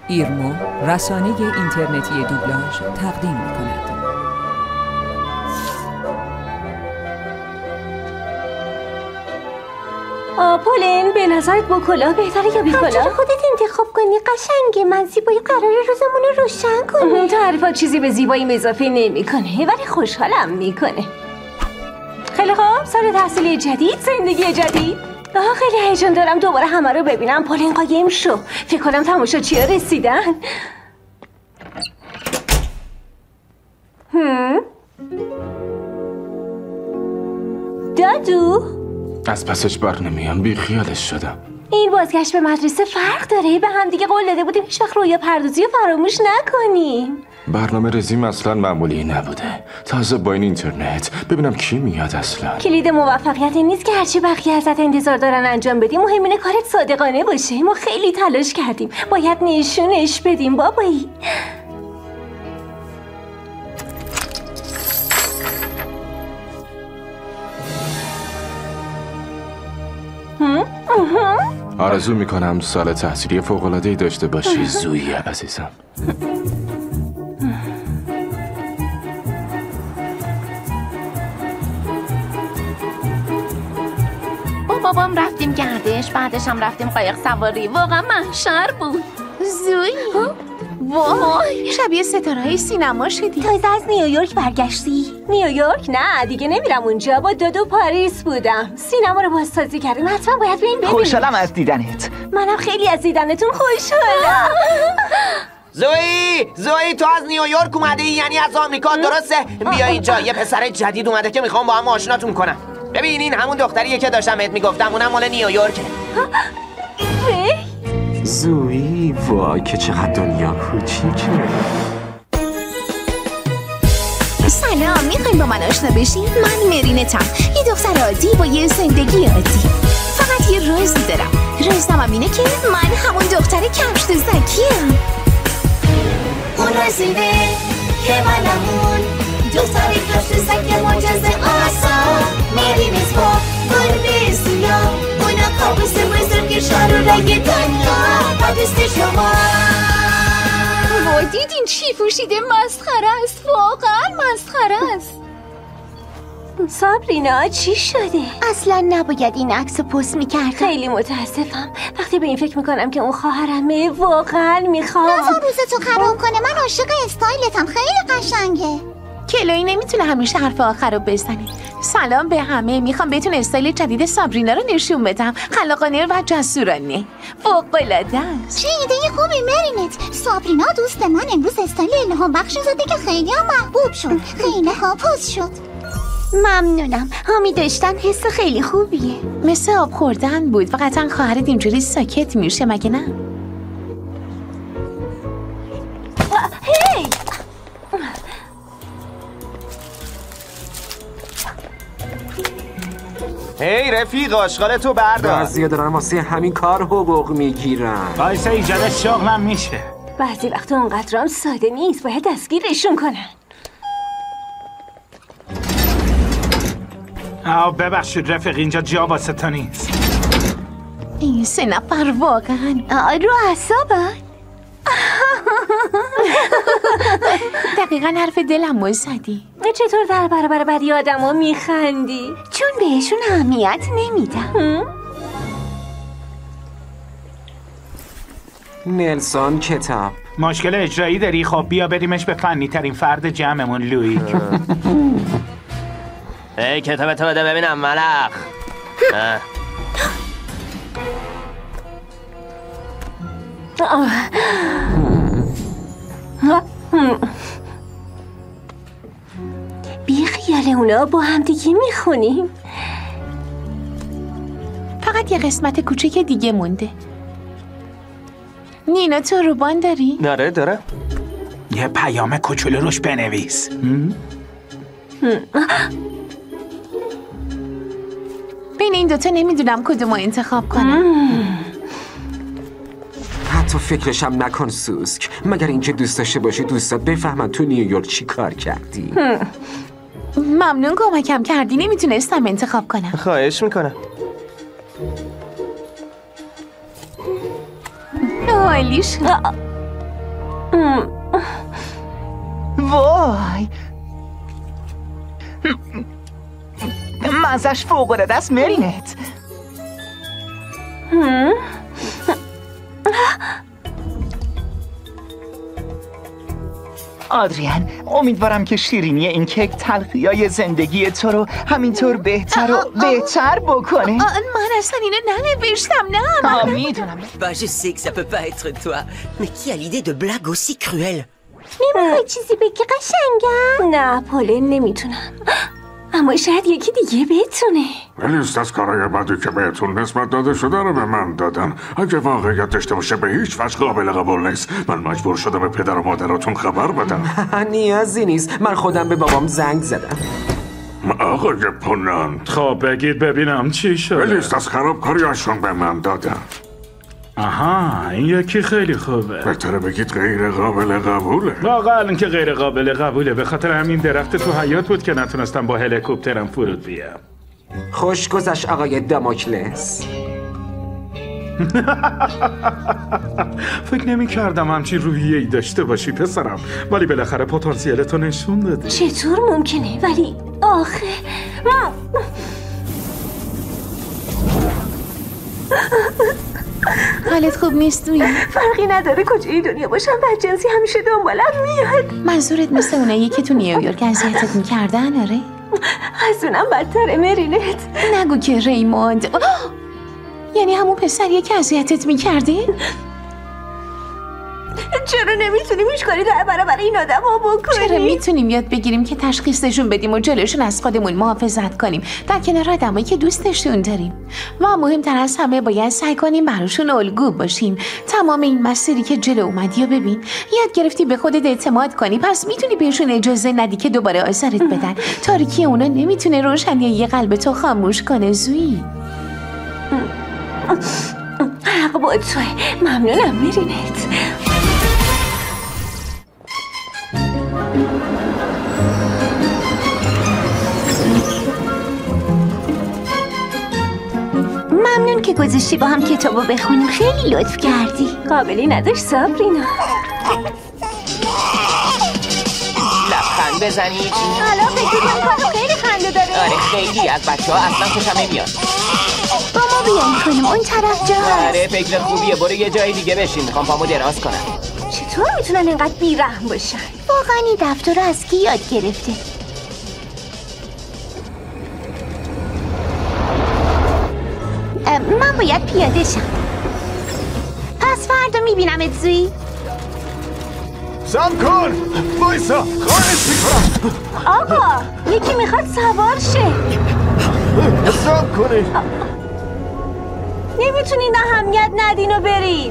ایرمو رسانه اینترنتی دوبلاژ تقدیم می‌کند. پولین به نظرت با کلاه بهتره یا بی کلاه؟ همچنان خودت انتخاب کنی. قشنگه. من زیبایی قراره روزمون رو روشن کنی. تعریفات چیزی به زیبایی اضافه نمی‌کنه ولی خوشحالم میکنه. خیلی خوب، سال تحصیلی جدید، زندگی جدید. خیلی هیجان دارم دوباره همه رو ببینم. پولین قایم شو. فکر کنم تماشاچی‌ها رسیدن. دادو از پسش بر نمیام، بی خیالش شدم. این بازگشت به مدرسه فرق داره. به هم دیگه قول داده بودیم هیچ وقت رویا پردازی رو فراموش نکنیم. برنامه ریزیم اصلا معمولی نبوده. تازه با این اینترنت ببینم کی میاد اصلا. کلید موفقیت این نیست که هرچی بقیه ازت انتظار دارن انجام بدیم. مهم اینه کارت صادقانه باشه. ما خیلی تلاش کردیم، باید نشونش بدیم بابایی. آرزو میکنم سال تحصیلی فوق‌العاده‌ای داشته باشی زویی عزیزم. با بابام رفتیم گردش، بعدش هم رفتیم قایق سواری. واقعا محشر بود. زوی وای، شبیه ستاره‌های سینما شدی. تازه از نیویورک برگشتی؟ نیویورک؟ نه دیگه نمیرم اونجا. با دودو پاریس بودم. سینما رو بازسازی کردیم. حتما باید بریم ببینیم. خوشحالم از دیدنت. منم خیلی از دیدنتون خوشحالم. زوی تو از نیویورک اومده ای؟ یعنی از آمریکا؟ درسته؟ بیا اینجا، یه پسر جدید اومده که میخوام با هم آشناتون کنم. ببین این همون دختریه که داشتم بهت میگفتم، اونم مال نیویورکه. زوی وای که چقدر دنیا کوچیکه. سلام، میخواین با من آشنا بشین؟ من مرینتم، یه دختر عادی با یه زندگی عادی. فقط یه روزی دارم. روزنامه‌م اینه که من همون دختر کفشت زکیم. اون رسیده که منمون دختر کفشت زک معجزه آسا. مرینت با گربه سیاه، اونا کابوس بزرگ شار و رنگ دنیا با دوست شما. وای دیدین چی پوشیده؟ مسخره است، واقعا مسخره است. سابرینا چی شده؟ اصلا نباید این عکس پست میکردم. خیلی متاسفم. وقتی به این فکر میکنم که اون خواهرمه واقعا میخوام. نزار روزتو خراب کنه. من عاشق استایلتم، خیلی قشنگه. کلوی نمیتونه همیشه حرف آخر رو بزنه. سلام به همه، میخوام بهتون استایل جدید سابرینا رو نشون بدم. خلاقانه و جسورانه، فوق‌العاده است. چه ایده خوبی مرینت. سابرینا دوست من امروز استایل الهام بخشی زده که خیلی هم محبوب شد. خیلی ها پست شد. ممنونم. هامی داشتن حس خیلی خوبیه. مثل آب خوردن بود. فقط خواهرت اینجوری ساکت میشه مگه نه؟ هی! هی رفیق، آشغالتو بردار. بعضیا دارن واسه همین کار حقوق میگیرن. باعث ایجاد شغلم میشه. بعضی وقتا اونقدرام ساده نیست، باید دستگیرشون کنن. ببخشید رفیق، اینجا جا واسه تا نیست. این سه نفر واقعا رو اعصابن. دقیقا حرف دلم رو زدی. چطور در برابر بدی آدم ها میخندی؟ چون بهشون اهمیت نمیدم. نلسون کتاب. مشکل اجرایی داری؟ خب بیا بریمش به فنی ترین فرد جمعمون لویی. ای کتابتو بده ببینم ملخ. بی خیال اونا با هم دیگه میخونیم. فقط یه قسمت کوچیک دیگه مونده. نینا تو روبان داری؟ ناره داره. یه پیام کوچولو روش بنویس. بین این دوتا نمیدونم کدومو انتخاب کنم. حتی فکرشم نکن سوسک. مگر اینکه دوست داشته باشی دوستات بفهمن تو نیویورک چی کار کردی. ممنون کمکم کردی. نمیتونستم انتخاب کنم. خواهش میکنم. عالی شد. وای مزش فوق‌العاده است مرینت. آدریان، امیدوارم که شیرینی این کیک تلخی‌های زندگی تو رو همینطور بهتر و بهتر بکنه. من اصلا اینو ننوشتم. نه میدونم. Bah je sais que ça peut pas être toi. Mais qui a l'idée de blagues aussi cruelles? نمیخوای چیزی بگی قشنگم؟ نه پولن نمیتونم، اما شاید یکی دیگه بتونه. لیست از کارهای بعدی که بهتون نسبت داده شده رو به من دادن. اگه واقعیت داشته باشه به هیچ وجه قابل قبول نیست. من مجبور شدم به پدر و مادراتون خبر بدم. نیازی نیست، من خودم به بابام زنگ زدم. آقای پونانت، خب بگید ببینم چی شد. لیست از خرابکاریاشون به من دادن. آها، این یکی خیلی خوبه. بهتره بگید غیر قابل قبوله. واقعا که غیر قابل قبوله، به خاطر همین درخت تو حیاط بود که نتونستم با هلیکوپترم فرود بیام. خوش گذشت آقای داموکلس. فکر نمی کردم همچین روحیه‌ای داشته باشی پسرم، ولی بالاخره پتانسیلتو نشون دادی. چطور ممکنه؟ ولی آخه حالت خوب نیست دوی؟ فرقی نداره کجای دنیا باشم، بدجنسی همیشه دنبالم میاد. منظورت مثل اونایی که تو نیویورک اذیتت میکردن؟ آره از اونم بدتره مرینت. نگو که ریموند. یعنی همون پسریه که اذیتت میکرده؟ چرا نمیتونیم هیچ کاری در برابر این آدم ها بکنیم؟ چرا میتونیم یاد بگیریم که تشخیصشون بدیم و جلوشون از خودمون محافظت کنیم در کنار آدمایی که دوستشون داریم. و مهمتر از همه باید سعی کنیم براشون الگو باشیم. تمام این مسیری که جلو اومدی و ببین، یاد گرفتی به خودت اعتماد کنی، پس میتونی بهشون اجازه ندی که دوباره آزارت بدن. تاریکی اونا نمیتونه روشنی قلب تو خاموش کنه زویی. حق با توه. ممنونم مرینت. ممنون که گذاشتی با هم کتابو بخونیم، خیلی لطف کردی. قابلی نداشت سابرینا. لبخند بزنید. حالا فکر کنم کارو خیلی خنده داره. آره خیلی، از بچه ها اصلا خوشم نمیاد. با ما بیاین کنیم اون طرف جا هست. آره فکر خوبیه، برو یه جای دیگه بشین، میخوام پامو دراز کنم. چطور میتونن اینقدر بیرحم باشن؟ واقعا این دفتر رو از کی یاد گرفته؟ من باید پیاده شم. پس فردا میبینمت زویی. سام کن! بایسا! خواهش میکنم! آقا یکی میخواد سوار شه. سام کنی! نمیتونین اهمیت ندین و برید.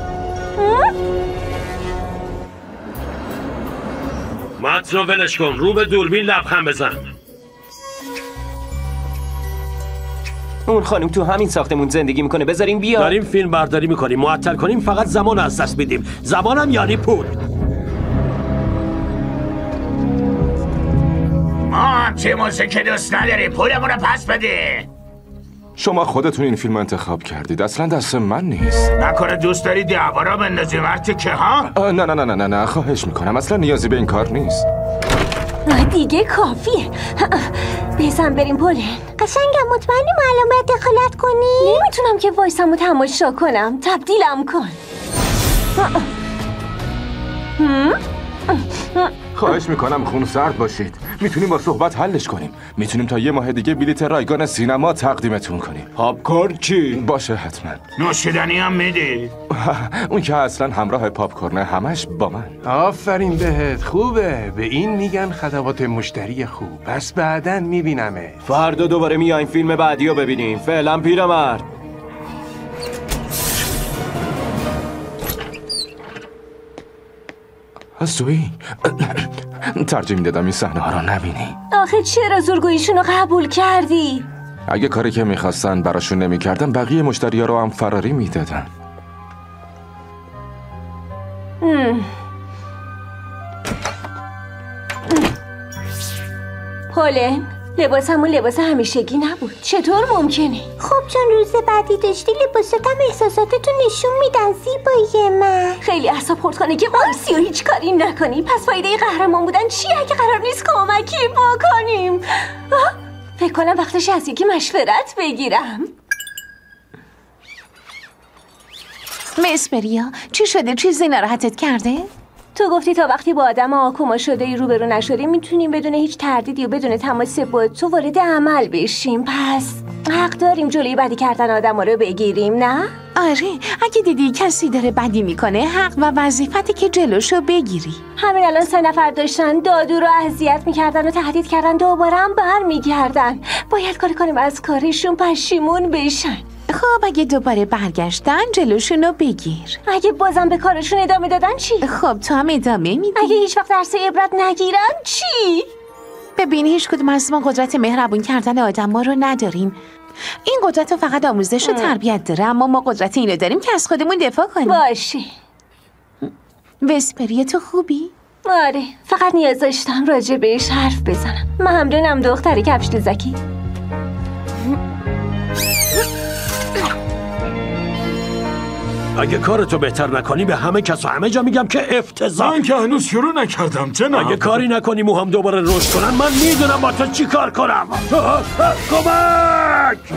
متن رو ولش کن، رو به دوربین لبخند بزن. اون خانم تو همین ساختمون زندگی میکنه، بذاریم بیا. داریم فیلم برداری میکنیم، معطل کنیم فقط زمان از دست میدیم. زمانم یعنی پول. ما همچه موسیقی دوست نداریم، پولمون رو پس بده. شما خودتون این فیلم انتخاب کردید، اصلا دست من نیست. نکنه دوست داری دعوا را بندازی مرتی که ها؟ نه خواهش میکنم، اصلا نیازی به این کار نیست. دیگه کافیه. بزن بریم پولن. قشنگم مطمئنی ما الان باید دخالت کنی؟ نمیتونم که وایسم و تماشا کنم، تبدیلم کن. خواهش میکنم خون سرد باشید. میتونیم با صحبت حلش کنیم. میتونیم تا یه ماه دیگه بلیت رایگان سینما تقدیمتون کنیم. پاپکورن چی؟ باشه حتما. نوشیدنی هم میدی؟ اون که اصلا همراه پاپکورن، همش با من. آفرین بهت، خوبه. به این میگن خدمات مشتری خوب. پس بعداً میبینمه. فردا دوباره میایم فیلم بعدی رو ببینیم. فعلا پیرمرد. زویی ترجیح میدادم این صحنه ها رو نبینی. آخه چرا زورگوییشون رو قبول کردی؟ اگه کاری که میخواستن براشون نمیکردم، بقیه مشتری ها رو هم فراری میدادن. پولن لباسمون لباس همیشگی نبود. چطور ممکنه؟ خب چون روز بعدی داشتی لباساتم احساساتتو نشون میدن زیبایی من. خیلی اعصاب خورد کنه که وایسی و هیچ کاری نکنی. پس فایده قهرمان بودن چیه اگه قرار نیست کمکی بکنیم؟ فکر کنم وقتش از یکی مشورت بگیرم. مس مریا چی شده؟ چیزی ناراحتت کرده؟ تو گفتی تا وقتی با آدم آکوما شده ای روبرو نشده میتونیم بدون هیچ تردیدی و بدون تماس با تو وارد عمل بشیم. پس حق داریم جلوی بدی کردن آدم رو بگیریم، نه؟ آره، اگه دیدی کسی داره بدی میکنه حق و وظیفتی که جلوشو بگیری. همین الان 3 نفر داشتن دادو رو اذیت میکردن و تهدید کردن دوباره هم برمیگردن. باید کاری کنیم از کارشون پشیمون بشن. خب اگه دوباره برگشتن جلوشونو بگیر. اگه بازم به کارشون ادامه دادن چی؟ خب تو هم ادامه میدی. اگه هیچ وقت درس عبرت نگیرن چی؟ ببین هیچ کدوم از ما قدرت مهربون کردن آدم ها رو نداریم. این قدرت رو فقط آموزش و تربیت داره، اما ما قدرت اینو داریم که از خودمون دفاع کنیم. باشه. وسپریه تو خوبی؟ آره، فقط نیاز داشتم راجع بهش حرف بزنم. ممنونم دختر کفش دوزکی. اگه کارتو بهتر نکنی به همه کس و همه جا میگم که افتضاح. من که هنوز شروع نکردم جناب. اگه کاری نکنی موهام دوباره رشد کنن من میدونم با تو چی کار کنم. کمک!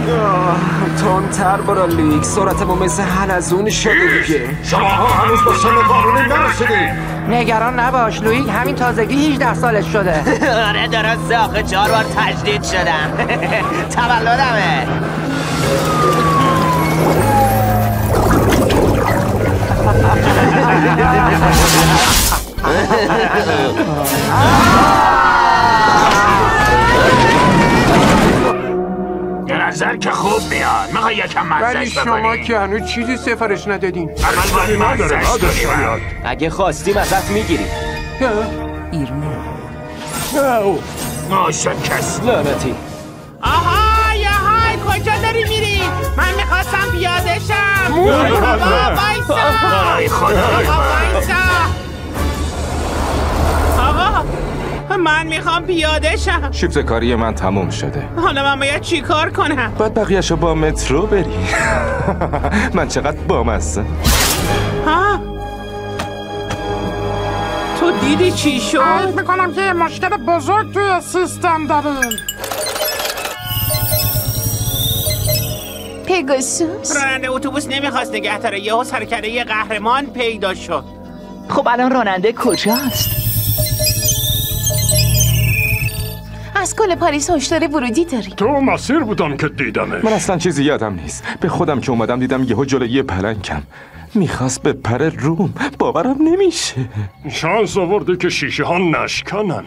تندتر برو لیک، سرعتمون مثل حلزون شده دیگه. شما هنوز با سن قانونی نرسیدید. نگران نباش لویک، همین تازگی 18 سالش شده. آره درسته، آخه 4 بار تجدید شدم. تولدمه. به نظر که خوب میاد. میخوای یکم مزهش ولی شما که هنوز چیزی سفارش ندادین. ولی نداره اگه خواستیم ازت میگیریم. ایرمو ناشکست لعنتی. آهای آهای کجا داری میری؟ من میخواستم پیاده شم. ای خدا آقا من میخوام پیاده شم. شیفت کاری من تموم شده. حالا من باید چی کار کنم؟ باید بقیه‌شو با مترو بری. من چقدر بامزه. ها؟ تو دیدی چی شد؟ میکنم که مشکل بزرگ توی سیستم داریم. پگاسوس راننده اتوبوس نمیخواست نگه داره، یهو سرکله یه قهرمان پیدا شد. خب الان راننده کجاست؟ از کل پاریس هشدار ورودی داری. تو مسیر بودم که دیدمش. من اصلا چیزی یادم نیست. به خودم که اومدم دیدم یهو جلوی یه پلنگم میخواست به پر روم. باورم نمیشه. شانس آورده که شیشه ها نشکنن.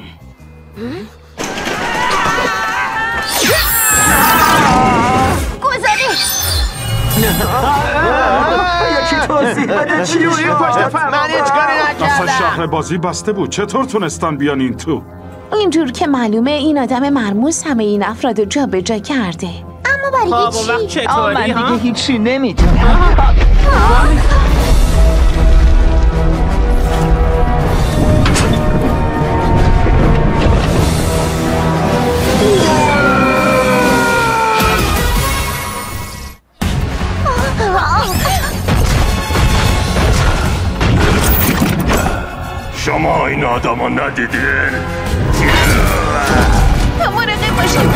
یکی توضیح بده چی شد؟ من هیچ کاری اصلا نکردم. شهر بازی بسته بود. چطور تونستن بیان این تو؟ اینجور که معلومه این آدم مرموز همه این افراد رو جا به جا کرده. اما برای وقت چی؟ چطوری من ها؟ دیگه هیچی نمیتونم. شما این آدم ها ندیدین؟ مراقب باشید.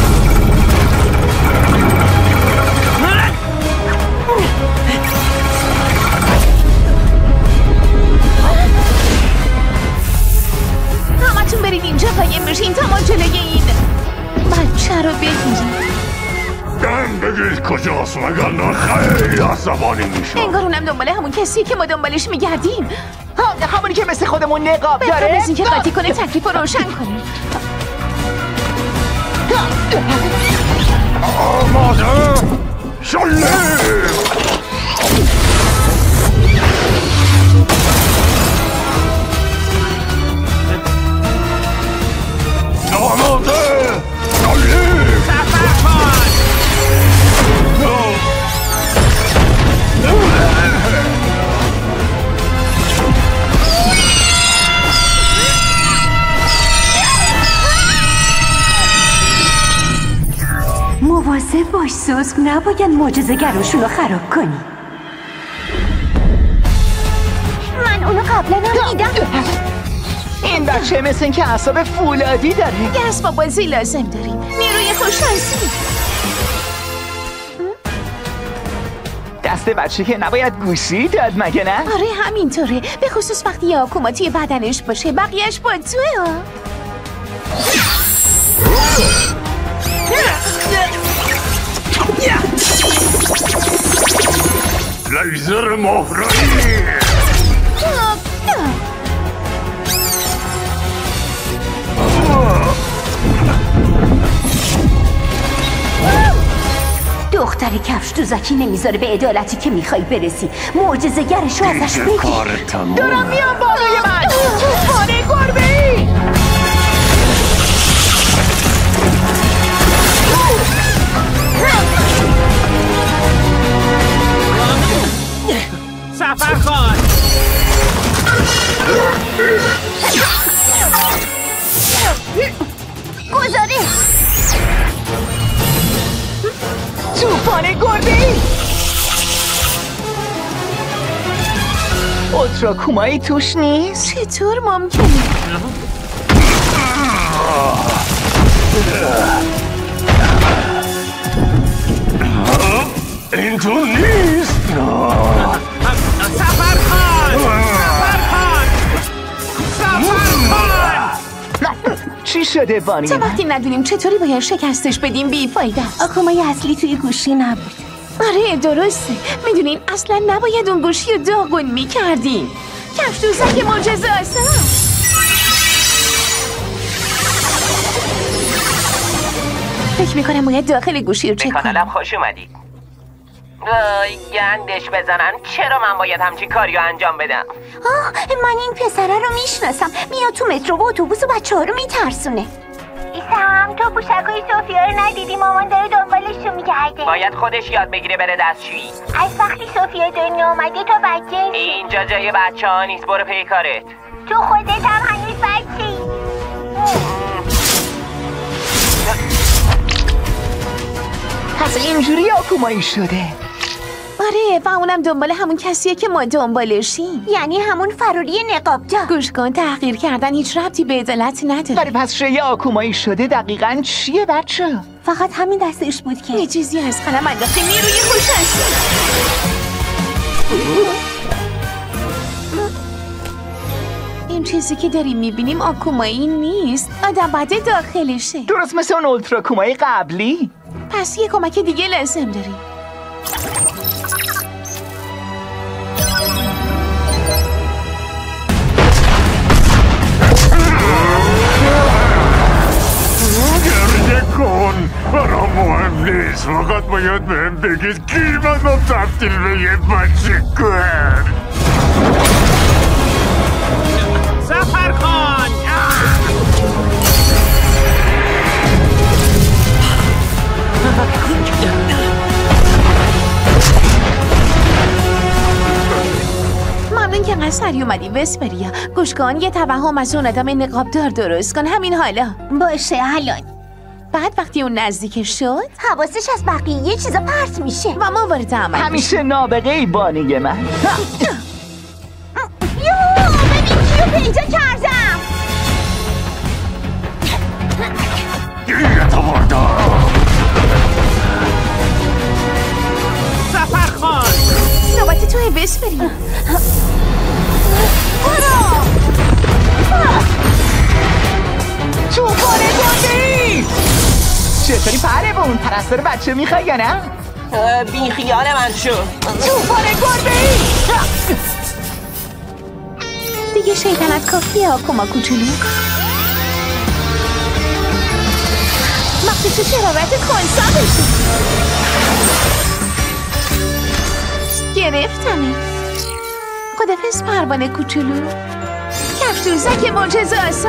همتون برید اینجا قایم بشین تا ما جلوی این بچه رو بگیریم. دم بگید کجاست مگر خیلی عصبانی میشه. انگار اونم دنبال همون کسیه که ما دنبالش میگردیم. همونی که مثل خودمون نقاب بهتر داره؟ از اینکه قاطی کنه تکلیف رو روشن کنیم. آماده شله آماده شله سفر کن. باش سوسک، نباید معجزه‌گراشون رو خراب کنی. من اونو قبلا هم دیدم. این بچه مثل که اعصاب فولادی داره. یه اسباب بازی لازم داریم. نیروی خوششانسی. دست بچه که نباید گوشی داد مگه نه؟ آره همینطوره، به خصوص وقتی یه آکوما توی بدنش باشه. بقیهش با توه ها. لیزر مهرایی. دختر کفش دوزکی نمیذاره به عدالتی که میخوای برسی. معجزه‌گرش رو ازش بگیر. دارم میام بالای من. توفان گربه‌ای. سفرخان گزارش توفان گربه‌ای. اولتراکومایی توش نیست؟ چطور ممکنه؟ این تو نیست. چی شده بانی؟ تا وقتی ندونیم چطوری باید شکستش بدیم بی‌فایده است. آکومای اصلی توی گوشی نبود. آره درسته. میدونین اصلا نباید اون گوشی رو داغون میکردیم. کفش دوزک معجزه آسا. فکر میکنم باید داخل گوشی رو چک کنم. به کانالم خوش اومدید. گندش بزنن. چرا من باید همچین کاریو انجام بدم؟ من این پسره رو میشناسم. میاد تو مترو و اتوبوس و بچه ها رو میترسونه. ایسم تو پوشکوی سوفیا رو ندیدی؟ مامان داره دنبالش رو میگرده. باید خودش یاد بگیره بره دستشویی. از وقتی سوفیا دنیا آمده تا بچه اینجا جای بچه ها نیست. برو پی کارت. تو خودت هم هنوز بچه‌ای. پس اینجوری آکومایی شده. آره و اونم دنبال همون کسیه که ما دنبالشیم. یعنی همون فراری نقابدار. گوش کن، تحقیر کردن هیچ ربطی به عدالت نداره. ولی پس شیء آکومایی شده دقیقاً چیه بچه؟ فقط همین دستش بود که یه چیزی از قلم انداخته. نیروی خوششانسی. این چیزی که داریم میبینیم آکومایی نیست. آدم باید داخلشه. درست مثل اون اولتراکومایی قبلی. پس یه کمک دیگه لازم داریم. گریه کن. برام مهم نیست. فقط باید بهم بگید کی منو تبدیل به یه بچه کرد. سفرخان ممنون که قصری اومدی وسپریا. گوش کن، یه توهم از اون آدم نقابدار درست کن همین حالا. باشه الان. بعد وقتی اون نزدیکش شد حواسش از بقیه یه چیزا پرت میشه و ما وارد عمل همیشه نابغه‌ای بانی من. یو ببین کیو پیدا کردم. گیرتو بردم. سفرخان نوبت توی وسپریا. توفان گربه‌ای. چطوری پروون؟ پرستار بچه میخوای یا نه؟ بی خیال من شو. توفان گربه‌ای. دیگه شیطنت کافیه آکوما کوچولو. وقتی تو شرارت خونسا بشی. گرفتمه. خدافظ پروانه کوچولو. کفش دوزک معجزه آسا.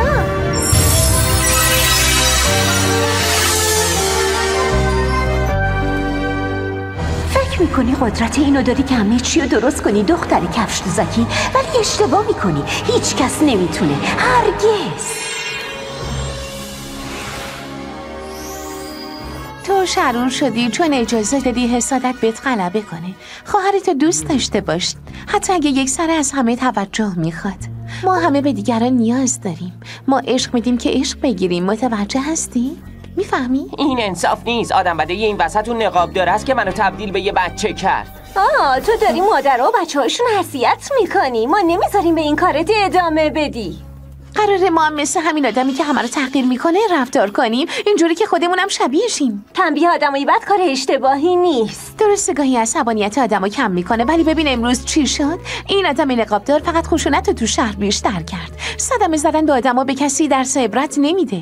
فکر میکنی قدرت اینو داری که همه چی رو درست کنی دختر کفش دوزکی، ولی اشتباه میکنی. هیچ کس نمیتونه. هرگز. تو تو شرور شدی چون اجازه دادی حسادت بهت غلبه کنه. خواهرتو دوست داشته باش، حتی اگه یک سره از همه توجه میخواد. ما همه به دیگران نیاز داریم. ما عشق میدیم که عشق بگیریم. متوجه هستی؟ میفهمی؟ این انصاف نیست. آدم بده این وسط اون نقاب دار است که منو تبدیل به یه بچه کرد. تو داری مادر و بچه هاشون حسیت میکنی. ما نمیذاریم به این کارت ادامه بدی. قراره ما هم مثل همین آدمی که همه رو تحقیر میکنه رفتار کنیم، اینجوری که خودمونم شبیهشیم. تنبیه آدمایی بد کار اشتباهی نیست. درسته گاهی عصبانیت آدمو کم میکنه، ولی ببین امروز چی شد. این آدم نقابدار فقط خشونت رو تو شهر بیشتر کرد. صدمه زدن به آدما به کسی درس عبرت نمیده.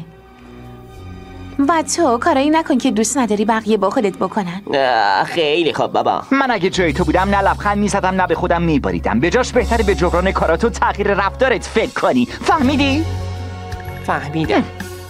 و تو کارایی نکن که دوست نداری بقیه با خودت بکنن. خیلی خوب بابا. من اگه جای تو بودم نه لبخند میزدم نه به خودم میبریدم. به جاش بهتره به جبران کاراتو تغییر رفتارت فکر کنی. فهمیدی؟ فهمیدم.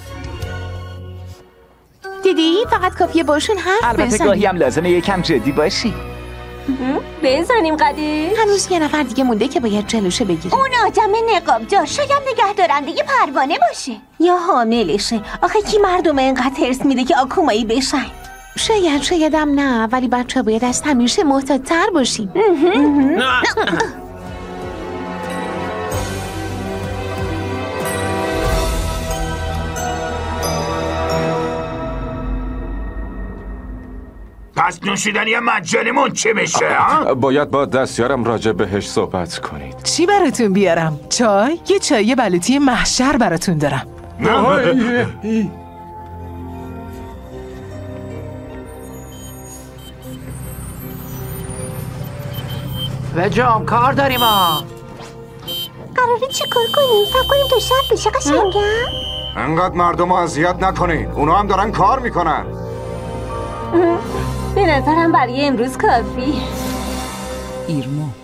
دیدی؟ فقط کافیه باشون حرف بزنی. البته گاهی هم لازمه یکم جدی باشی. بزنیم قدیر. هنوز یه نفر دیگه مونده که باید جلوشه بگیریم. اون آدم نقابدار شاید نگهدارنده یه پروانه باشه یا حاملشه. آخه کی مردم اینقدر هرس میده که آکومایی بشن؟ شایدم نه، ولی بچه باید از همیشه محتاط‌تر باشیم. پس نوشیدنی مجانیمون چه میشه؟ باید با دستیارم راجع بهش صحبت کنید. چی براتون بیارم؟ چای؟ یه چای بلوطی محشر براتون دارم. و جام کار داریم ها. قراره چی کار کنیم؟ سب کنیم تا شب بشه قشنگم؟ انقدر مردم رو اذیت نکنین، اونا هم دارن کار میکنن. به نظرم برای امروز کافی. ایرما